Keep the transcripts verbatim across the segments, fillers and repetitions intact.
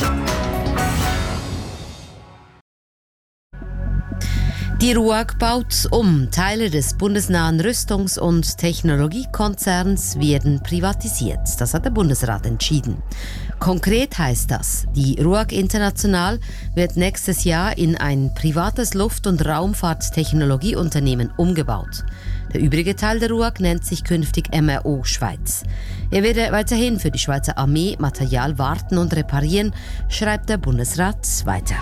Die RUAG baut um. Teile des bundesnahen Rüstungs- und Technologiekonzerns werden privatisiert. Das hat der Bundesrat entschieden. Konkret heißt das, die RUAG International wird nächstes Jahr in ein privates Luft- und Raumfahrttechnologieunternehmen umgebaut. Der übrige Teil der RUAG nennt sich künftig M R O Schweiz. Er werde weiterhin für die Schweizer Armee Material warten und reparieren, schreibt der Bundesrat weiter.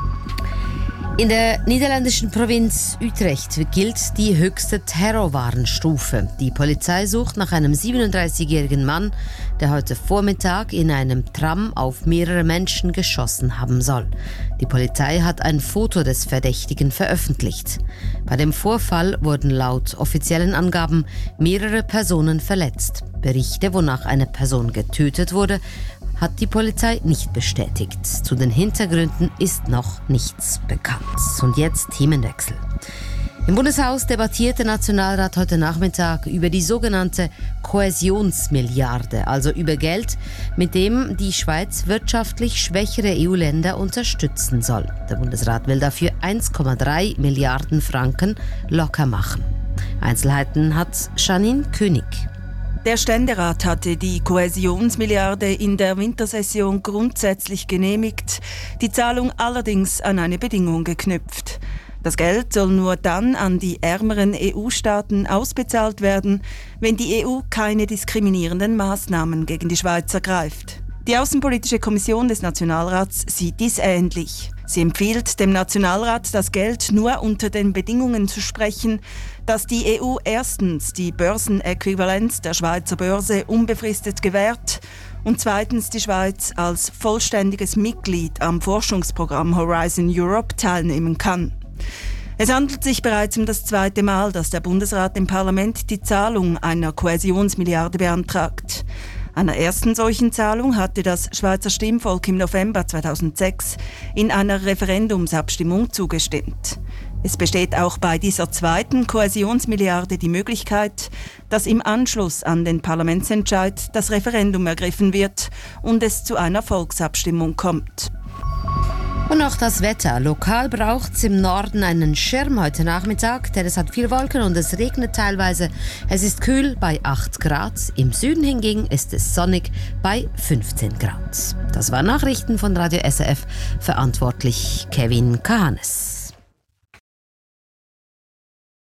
In der niederländischen Provinz Utrecht gilt die höchste Terrorwarnstufe. Die Polizei sucht nach einem siebenunddreißigjährigen Mann, der heute Vormittag in einem Tram auf mehrere Menschen geschossen haben soll. Die Polizei hat ein Foto des Verdächtigen veröffentlicht. Bei dem Vorfall wurden laut offiziellen Angaben mehrere Personen verletzt. Berichte, wonach eine Person getötet wurde, hat die Polizei nicht bestätigt. Zu den Hintergründen ist noch nichts bekannt. Und jetzt Themenwechsel. Im Bundeshaus debattiert der Nationalrat heute Nachmittag über die sogenannte Kohäsionsmilliarde, also über Geld, mit dem die Schweiz wirtschaftlich schwächere E U-Länder unterstützen soll. Der Bundesrat will dafür eins Komma drei Milliarden Franken locker machen. Einzelheiten hat Janine König. Der Ständerat hatte die Kohäsionsmilliarde in der Wintersession grundsätzlich genehmigt, die Zahlung allerdings an eine Bedingung geknüpft. Das Geld soll nur dann an die ärmeren E U-Staaten ausbezahlt werden, wenn die E U keine diskriminierenden Maßnahmen gegen die Schweiz ergreift. Die Außenpolitische Kommission des Nationalrats sieht dies ähnlich. Sie empfiehlt dem Nationalrat, das Geld nur unter den Bedingungen zu sprechen, dass die E U erstens die Börsenäquivalenz der Schweizer Börse unbefristet gewährt und zweitens die Schweiz als vollständiges Mitglied am Forschungsprogramm Horizon Europe teilnehmen kann. Es handelt sich bereits um das zweite Mal, dass der Bundesrat dem Parlament die Zahlung einer Kohäsionsmilliarde beantragt. Einer ersten solchen Zahlung hatte das Schweizer Stimmvolk im November zweitausendsechs in einer Referendumsabstimmung zugestimmt. Es besteht auch bei dieser zweiten Kohäsionsmilliarde die Möglichkeit, dass im Anschluss an den Parlamentsentscheid das Referendum ergriffen wird und es zu einer Volksabstimmung kommt. Und noch das Wetter. Lokal braucht es im Norden einen Schirm heute Nachmittag, denn es hat viel Wolken und es regnet teilweise. Es ist kühl bei acht Grad. Im Süden hingegen ist es sonnig bei fünfzehn Grad. Das waren Nachrichten von Radio S R F, verantwortlich Kevin Kahanes.